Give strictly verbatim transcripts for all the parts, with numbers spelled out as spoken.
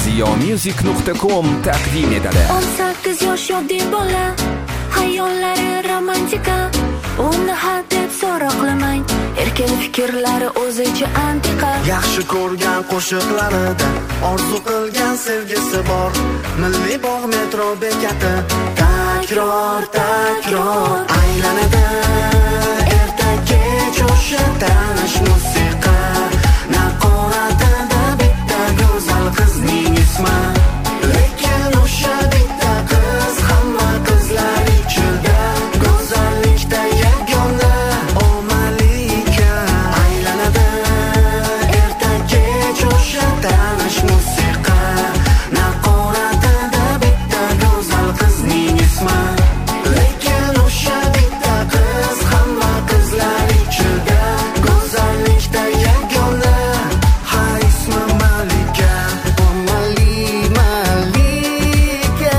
ziyomusic nuqta com taqdim etadi. o'n sakkiz yosh yoddiy bola, hayollari romantika. Uni hadeb so'roq qilmang, erkin fikrlari o'zicha antiqa. Yaxshi ko'rgan qo'shiqlarida orzu qilgan sevgisi bor. Milliy bog' metro bekati takror takror aylanadi. Erta kech o'sha tanish musiqa, naqoratida bitta go'zal qizning ismi. Lekin o'sha bitta qiz hamma qizlar ichida go'zallikda yagona o malika. Aylanadi erta kech o'sha tanish musiqa, naqoratida bitta go'zal qizning ismi. Lekin o'sha bitta qiz hamma qizlar ichida go'zallikda yagona. Ha, ismi Malika. O Mali Malika,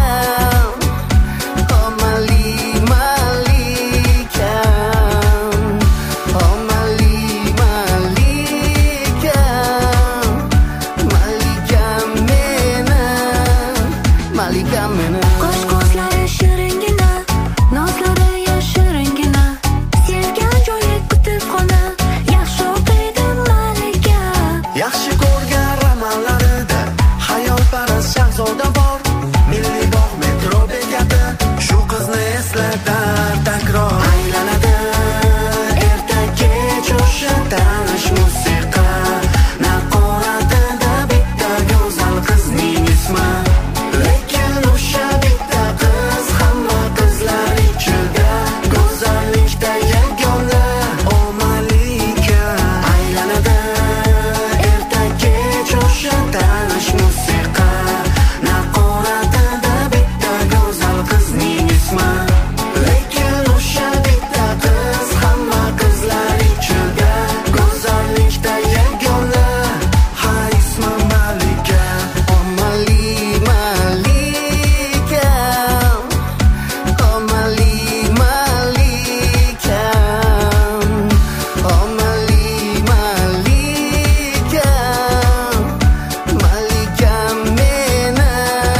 o Mali Malika, o Mali Malika, Malika meni, Malika meni. Qo'sh ko'zlari shiringina, nozlari yashiringina. Sevgan joyi kutubxona, yaxshi o'qiydi Malika. Yaxshi ko'rgan romanlarida hayolparast shahzoda bor. Milliy bog' metro bekati shu qizni eslatar takror. Aylanadi erta kech o'sha tanish musiqa, naqoratida bitta go'zal qizning ismi. Lekin o'sha bitta qiz hamma qizlar ichida go'zallikda yagona o Malika. Aylanadi erta kech o'sha tanish musiqa, naqoratida bitta go'zal qizning ismi. Lekin o'sha bitta qiz hamma qizlar ichida go'zallikda yagona. Ha, ismi Malika. O Mali Malika, o Mali Malika, o Mali Malika, Malika meni.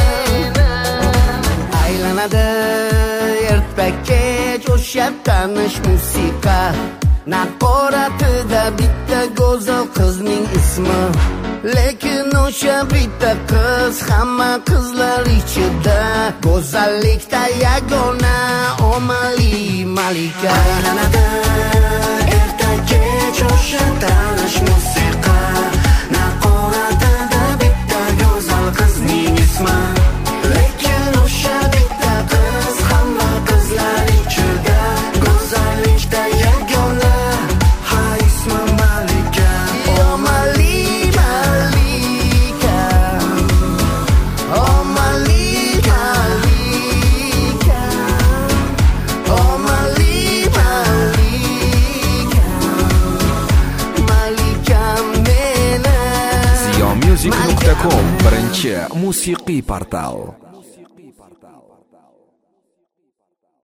Aylanadi erta kech o'sha tanish musiqa, naqoratida bitta go'zal qizning ismi. Lekin o'sha bitta qiz hamma qizlar ichida go'zallikda yagona o Mali Malika. Aylanadi erta kech o'sha tanish musiqa, naqoratida bitta go'zal qizning ismi. Lekin o'sha bitta qiz hamma qizlar ichida go'zallikda yagona. Ha, ismi Malika. O Mali Malika, o Mali Malika, o Mali Malika, Malika meni. ziyomusic nuqta com birinchi musiqiy portal.